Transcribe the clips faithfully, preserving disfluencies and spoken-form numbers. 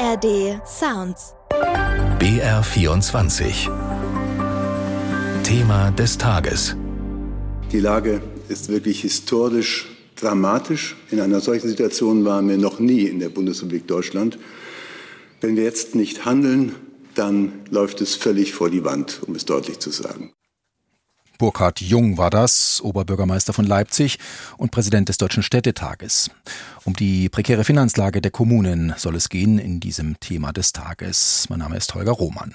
A R D Sounds. B R vierundzwanzig. Thema des Tages. Die Lage ist wirklich historisch dramatisch. In einer solchen Situation waren wir noch nie in der Bundesrepublik Deutschland. Wenn wir jetzt nicht handeln, dann läuft es völlig vor die Wand, um es deutlich zu sagen. Burkhard Jung war das, Oberbürgermeister von Leipzig und Präsident des Deutschen Städtetages. Um die prekäre Finanzlage der Kommunen soll es gehen in diesem Thema des Tages. Mein Name ist Holger Roman.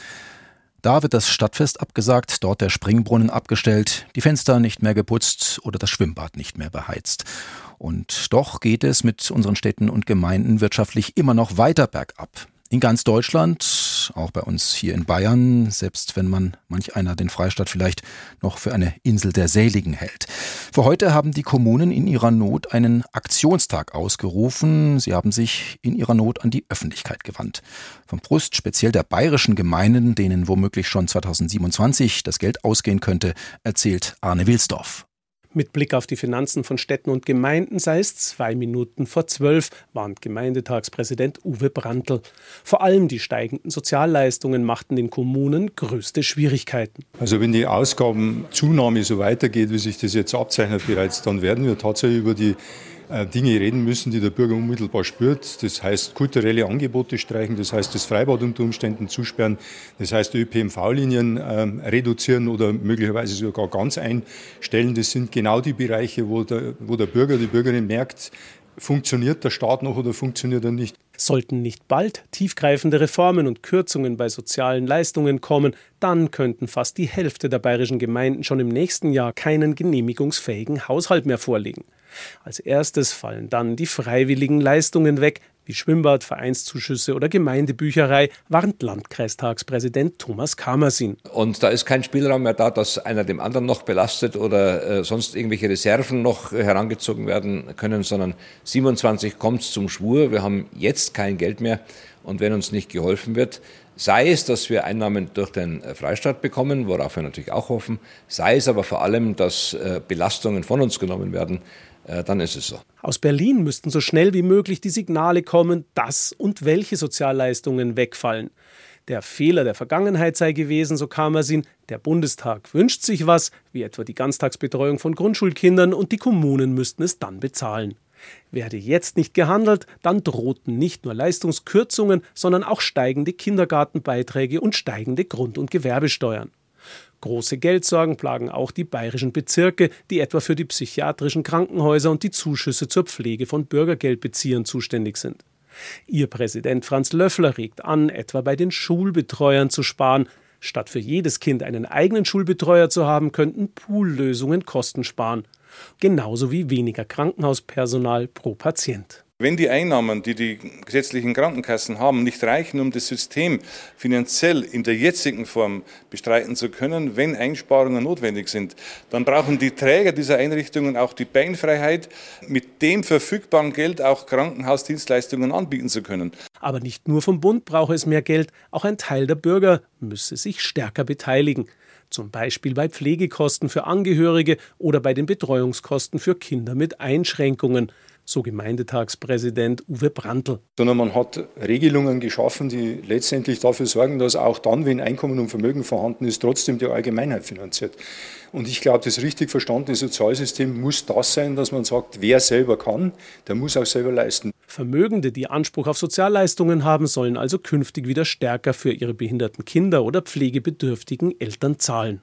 Da wird das Stadtfest abgesagt, dort der Springbrunnen abgestellt, die Fenster nicht mehr geputzt oder das Schwimmbad nicht mehr beheizt. Und doch geht es mit unseren Städten und Gemeinden wirtschaftlich immer noch weiter bergab. In ganz Deutschland, auch bei uns hier in Bayern, selbst wenn man manch einer den Freistaat vielleicht noch für eine Insel der Seligen hält. Für heute haben die Kommunen in ihrer Not einen Aktionstag ausgerufen. Sie haben sich in ihrer Not an die Öffentlichkeit gewandt. Vom Brust speziell der bayerischen Gemeinden, denen womöglich schon zweitausendsiebenundzwanzig das Geld ausgehen könnte, erzählt Arne Wilsdorf. Mit Blick auf die Finanzen von Städten und Gemeinden sei es zwei Minuten vor zwölf, warnt Gemeindetagspräsident Uwe Brandl. Vor allem die steigenden Sozialleistungen machten den Kommunen größte Schwierigkeiten. Also wenn die Ausgabenzunahme so weitergeht, wie sich das jetzt abzeichnet bereits, dann werden wir tatsächlich über die Dinge reden müssen, die der Bürger unmittelbar spürt. Das heißt, kulturelle Angebote streichen, das heißt, das Freibad unter Umständen zusperren, das heißt, Ö P N V-Linien äh, reduzieren oder möglicherweise sogar ganz einstellen. Das sind genau die Bereiche, wo der, wo der Bürger, die Bürgerin merkt, funktioniert der Staat noch oder funktioniert er nicht. Sollten nicht bald tiefgreifende Reformen und Kürzungen bei sozialen Leistungen kommen, dann könnten fast die Hälfte der bayerischen Gemeinden schon im nächsten Jahr keinen genehmigungsfähigen Haushalt mehr vorlegen. Als erstes fallen dann die freiwilligen Leistungen weg, wie Schwimmbad, Vereinszuschüsse oder Gemeindebücherei, warnt Landkreistagspräsident Thomas Kamersin. Und da ist kein Spielraum mehr da, dass einer dem anderen noch belastet oder äh, sonst irgendwelche Reserven noch äh, herangezogen werden können, sondern siebenundzwanzig kommt es zum Schwur. Wir haben jetzt kein Geld mehr und wenn uns nicht geholfen wird, sei es, dass wir Einnahmen durch den Freistaat bekommen, worauf wir natürlich auch hoffen, sei es aber vor allem, dass äh, Belastungen von uns genommen werden, dann ist es so. Aus Berlin müssten so schnell wie möglich die Signale kommen, dass und welche Sozialleistungen wegfallen. Der Fehler der Vergangenheit sei gewesen, so Kamersin, der Bundestag wünscht sich was, wie etwa die Ganztagsbetreuung von Grundschulkindern, und die Kommunen müssten es dann bezahlen. Werde jetzt nicht gehandelt, dann drohten nicht nur Leistungskürzungen, sondern auch steigende Kindergartenbeiträge und steigende Grund- und Gewerbesteuern. Große Geldsorgen plagen auch die bayerischen Bezirke, die etwa für die psychiatrischen Krankenhäuser und die Zuschüsse zur Pflege von Bürgergeldbeziehern zuständig sind. Ihr Präsident Franz Löffler regt an, etwa bei den Schulbetreuern zu sparen. Statt für jedes Kind einen eigenen Schulbetreuer zu haben, könnten Poollösungen Kosten sparen. Genauso wie weniger Krankenhauspersonal pro Patient. Wenn die Einnahmen, die die gesetzlichen Krankenkassen haben, nicht reichen, um das System finanziell in der jetzigen Form bestreiten zu können, wenn Einsparungen notwendig sind, dann brauchen die Träger dieser Einrichtungen auch die Beinfreiheit, mit dem verfügbaren Geld auch Krankenhausdienstleistungen anbieten zu können. Aber nicht nur vom Bund brauche es mehr Geld, auch ein Teil der Bürger müsse sich stärker beteiligen. Zum Beispiel bei Pflegekosten für Angehörige oder bei den Betreuungskosten für Kinder mit Einschränkungen. So Gemeindetagspräsident Uwe Brandl. Sondern man hat Regelungen geschaffen, die letztendlich dafür sorgen, dass auch dann, wenn Einkommen und Vermögen vorhanden ist, trotzdem die Allgemeinheit finanziert. Und ich glaube, das richtig verstandene Sozialsystem muss das sein, dass man sagt, wer selber kann, der muss auch selber leisten. Vermögende, die Anspruch auf Sozialleistungen haben, sollen also künftig wieder stärker für ihre behinderten Kinder oder pflegebedürftigen Eltern zahlen.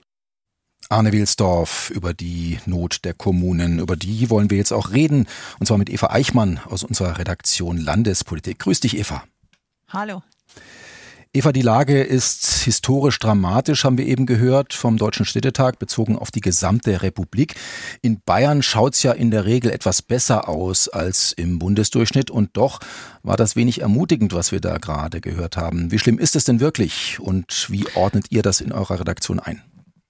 Arne Wilsdorf über die Not der Kommunen. Über die wollen wir jetzt auch reden. Und zwar mit Eva Eichmann aus unserer Redaktion Landespolitik. Grüß dich, Eva. Hallo. Eva, die Lage ist historisch dramatisch, haben wir eben gehört, vom Deutschen Städtetag bezogen auf die gesamte Republik. In Bayern schaut's ja in der Regel etwas besser aus als im Bundesdurchschnitt. Und doch war das wenig ermutigend, was wir da gerade gehört haben. Wie schlimm ist es denn wirklich? Und wie ordnet ihr das in eurer Redaktion ein?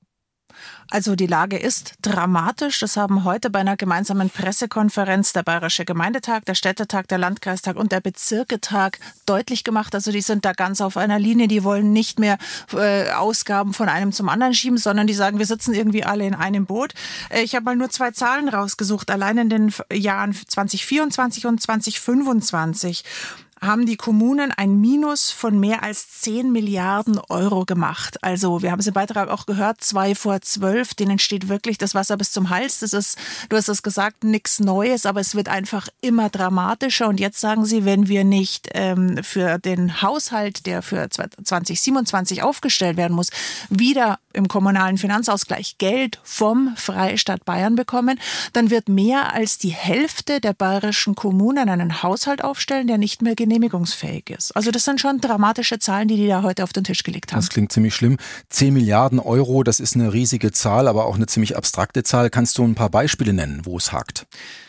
Also die Lage ist dramatisch. Das haben heute bei einer gemeinsamen Pressekonferenz der Bayerische Gemeindetag, der Städtetag, der Landkreistag und der Bezirketag deutlich gemacht. Also die sind da ganz auf einer Linie. Die wollen nicht mehr äh, Ausgaben von einem zum anderen schieben, sondern die sagen, wir sitzen irgendwie alle in einem Boot. Äh, ich habe mal nur zwei Zahlen rausgesucht, allein in den Jahren zwanzig vierundzwanzig und zwanzig fünfundzwanzig. haben die Kommunen ein Minus von mehr als zehn Milliarden Euro gemacht. Also wir haben es im Beitrag auch gehört, zwei vor zwölf, denen steht wirklich das Wasser bis zum Hals. Das ist, du hast es gesagt, nichts Neues, aber es wird einfach immer dramatischer. Und jetzt sagen sie, wenn wir nicht ähm, für den Haushalt, der für zwanzig siebenundzwanzig aufgestellt werden muss, wieder im kommunalen Finanzausgleich Geld vom Freistaat Bayern bekommen, dann wird mehr als die Hälfte der bayerischen Kommunen einen Haushalt aufstellen, der nicht mehr genehmigungsfähig ist. Also das sind schon dramatische Zahlen, die die da heute auf den Tisch gelegt haben. Das klingt ziemlich schlimm. zehn Milliarden Euro, das ist eine riesige Zahl, aber auch eine ziemlich abstrakte Zahl. Kannst du ein paar Beispiele nennen, wo es hakt?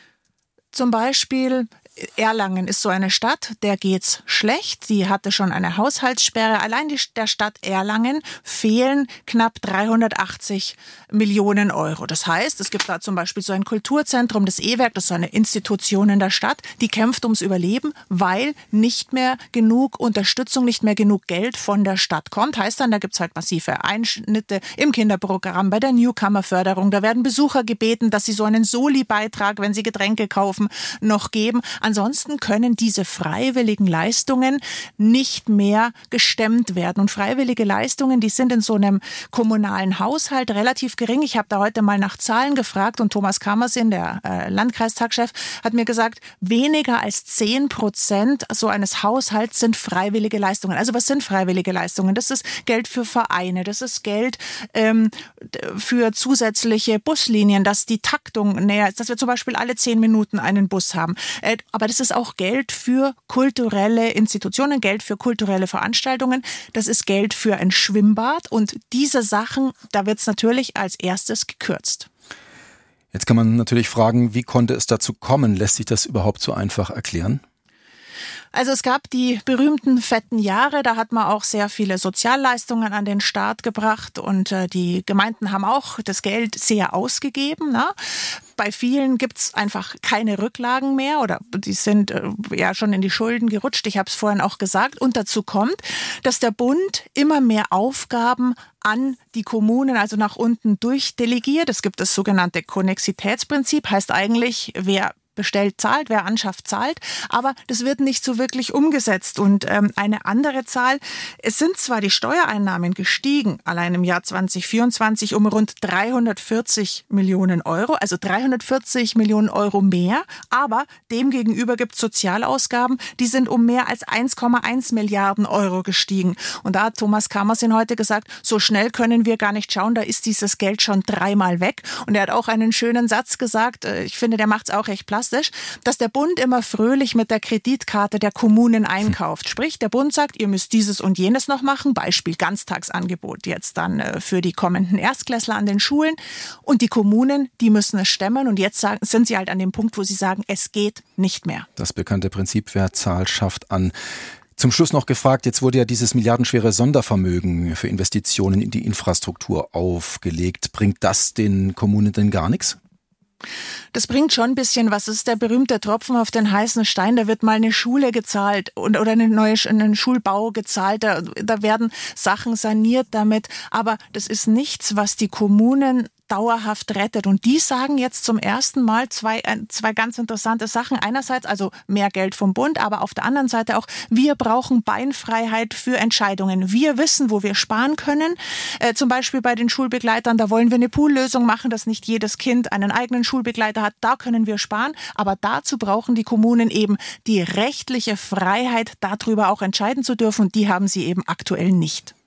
Zum Beispiel Erlangen ist so eine Stadt, der geht's schlecht. Die hatte schon eine Haushaltssperre. Allein die, der Stadt Erlangen fehlen knapp dreihundertachtzig Millionen Euro. Das heißt, es gibt da zum Beispiel so ein Kulturzentrum, das E-Werk, das ist so eine Institution in der Stadt, die kämpft ums Überleben, weil nicht mehr genug Unterstützung, nicht mehr genug Geld von der Stadt kommt. Heißt dann, da gibt's halt massive Einschnitte im Kinderprogramm, bei der Newcomer-Förderung. Da werden Besucher gebeten, dass sie so einen Soli-Beitrag, wenn sie Getränke kaufen, noch geben. Ansonsten können diese freiwilligen Leistungen nicht mehr gestemmt werden. Und freiwillige Leistungen, die sind in so einem kommunalen Haushalt relativ gering. Ich habe da heute mal nach Zahlen gefragt und Thomas Kammersinn, der äh, Landkreistagchef, hat mir gesagt, weniger als zehn Prozent so eines Haushalts sind freiwillige Leistungen. Also was sind freiwillige Leistungen? Das ist Geld für Vereine, das ist Geld ähm, für zusätzliche Buslinien, dass die Taktung näher ist, dass wir zum Beispiel alle zehn Minuten einen Bus haben. Äh, Aber das ist auch Geld für kulturelle Institutionen, Geld für kulturelle Veranstaltungen. Das ist Geld für ein Schwimmbad. Und diese Sachen, da wird es natürlich als erstes gekürzt. Jetzt kann man natürlich fragen, wie konnte es dazu kommen? Lässt sich das überhaupt so einfach erklären? Also es gab die berühmten fetten Jahre, da hat man auch sehr viele Sozialleistungen an den Staat gebracht und äh, die Gemeinden haben auch das Geld sehr ausgegeben. Ne? Bei vielen gibt's einfach keine Rücklagen mehr oder die sind äh, ja schon in die Schulden gerutscht. Ich habe es vorhin auch gesagt. Und dazu kommt, dass der Bund immer mehr Aufgaben an die Kommunen, also nach unten durchdelegiert. Es gibt das sogenannte Konnexitätsprinzip, heißt eigentlich, wer bestellt, zahlt, wer anschafft, zahlt. Aber das wird nicht so wirklich umgesetzt. Und ähm, eine andere Zahl, es sind zwar die Steuereinnahmen gestiegen, allein im Jahr zwanzig vierundzwanzig um rund dreihundertvierzig Millionen Euro, also dreihundertvierzig Millionen Euro mehr, aber demgegenüber gibt es Sozialausgaben, die sind um mehr als eins Komma eins Milliarden Euro gestiegen. Und da hat Thomas Kammersinn heute gesagt, so schnell können wir gar nicht schauen, da ist dieses Geld schon dreimal weg. Und er hat auch einen schönen Satz gesagt, ich finde, der macht es auch recht plastisch, dass der Bund immer fröhlich mit der Kreditkarte der Kommunen einkauft. Sprich, der Bund sagt, ihr müsst dieses und jenes noch machen, Beispiel Ganztagsangebot jetzt dann für die kommenden Erstklässler an den Schulen. Und die Kommunen, die müssen es stemmen und jetzt sagen, sind sie halt an dem Punkt, wo sie sagen, es geht nicht mehr. Das bekannte Prinzip, wer zahlt, schafft an. Zum Schluss noch gefragt, jetzt wurde ja dieses milliardenschwere Sondervermögen für Investitionen in die Infrastruktur aufgelegt. Bringt das den Kommunen denn gar nichts? Das bringt schon ein bisschen was. Das ist der berühmte Tropfen auf den heißen Stein. Da wird mal eine Schule gezahlt und, oder eine neue, einen Schulbau gezahlt. Da, da werden Sachen saniert damit. Aber das ist nichts, was die Kommunen dauerhaft rettet. Und die sagen jetzt zum ersten Mal zwei, zwei ganz interessante Sachen. Einerseits also mehr Geld vom Bund, aber auf der anderen Seite auch, wir brauchen Beinfreiheit für Entscheidungen. Wir wissen, wo wir sparen können. Äh, zum Beispiel bei den Schulbegleitern, da wollen wir eine Poollösung machen, dass nicht jedes Kind einen eigenen Schulbegleiter hat. Da können wir sparen. Aber dazu brauchen die Kommunen eben die rechtliche Freiheit, darüber auch entscheiden zu dürfen. Und die haben sie eben aktuell nicht.